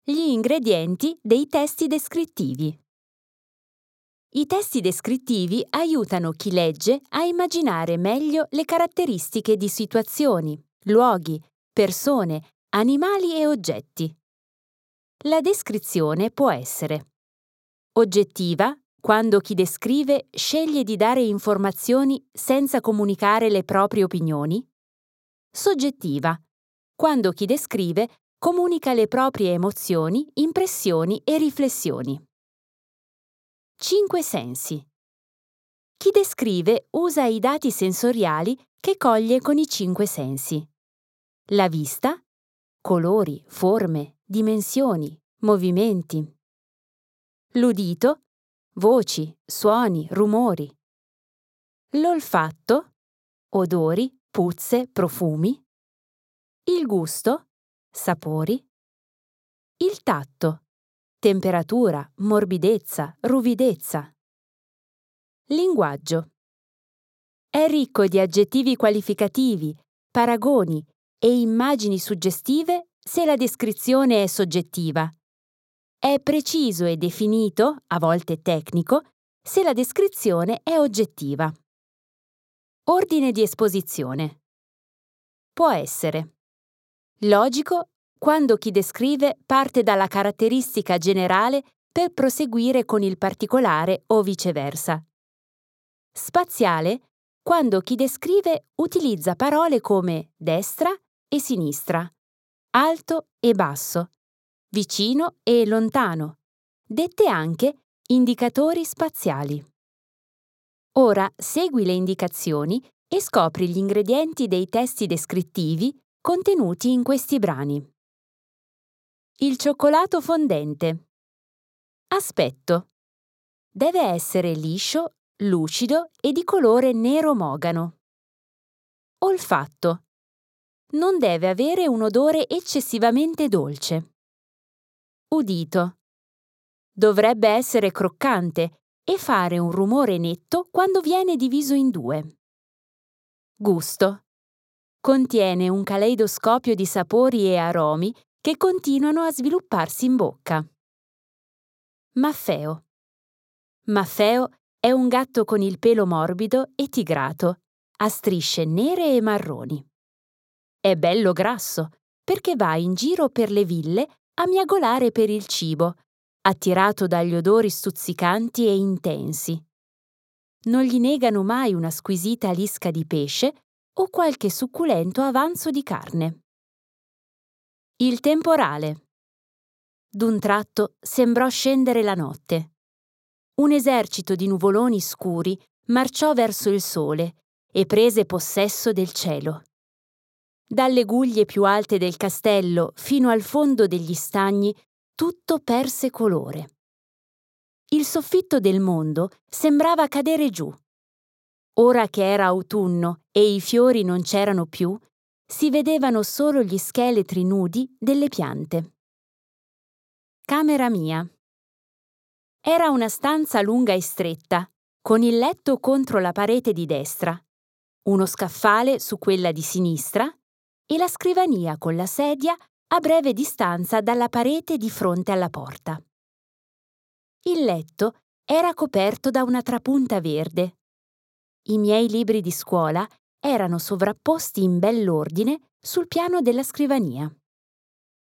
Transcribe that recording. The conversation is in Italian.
Gli ingredienti dei testi descrittivi. I testi descrittivi aiutano chi legge a immaginare meglio le caratteristiche di situazioni, luoghi, persone, animali e oggetti. La descrizione può essere oggettiva, quando chi descrive sceglie di dare informazioni senza comunicare le proprie opinioni. Soggettiva, quando chi descrive comunica le proprie emozioni, impressioni e riflessioni. 5 sensi. Chi descrive usa i dati sensoriali che coglie con i 5 sensi. La vista, colori, forme, dimensioni, movimenti. L'udito, voci, suoni, rumori. L'olfatto, odori, puzze, profumi. Il gusto, sapori. Il tatto, temperatura, morbidezza, ruvidezza. Linguaggio. È ricco di aggettivi qualificativi, paragoni e immagini suggestive se la descrizione è soggettiva. È preciso e definito, a volte tecnico, se la descrizione è oggettiva. Ordine di esposizione. Può essere logico quando chi descrive parte dalla caratteristica generale per proseguire con il particolare o viceversa. Spaziale quando chi descrive utilizza parole come destra e sinistra, alto e basso, vicino e lontano, dette anche indicatori spaziali. Ora segui le indicazioni e scopri gli ingredienti dei testi descrittivi contenuti in questi brani. Il cioccolato fondente. Aspetto. Deve essere liscio, lucido e di colore nero mogano. Olfatto. Non deve avere un odore eccessivamente dolce. Udito. Dovrebbe essere croccante e fare un rumore netto quando viene diviso in 2. Gusto. Contiene un caleidoscopio di sapori e aromi che continuano a svilupparsi in bocca. Maffeo. Maffeo è un gatto con il pelo morbido e tigrato, a strisce nere e marroni. È bello grasso perché va in giro per le ville a miagolare per il cibo, attirato dagli odori stuzzicanti e intensi. Non gli negano mai una squisita lisca di pesce o qualche succulento avanzo di carne. Il temporale. D'un tratto sembrò scendere la notte. Un esercito di nuvoloni scuri marciò verso il sole e prese possesso del cielo. Dalle guglie più alte del castello fino al fondo degli stagni tutto perse colore. Il soffitto del mondo sembrava cadere giù. Ora che era autunno e i fiori non c'erano più, si vedevano solo gli scheletri nudi delle piante. Camera mia. Era una stanza lunga e stretta, con il letto contro la parete di destra, uno scaffale su quella di sinistra e la scrivania con la sedia a breve distanza dalla parete di fronte alla porta. Il letto era coperto da una trapunta verde. I miei libri di scuola erano sovrapposti in bell'ordine sul piano della scrivania.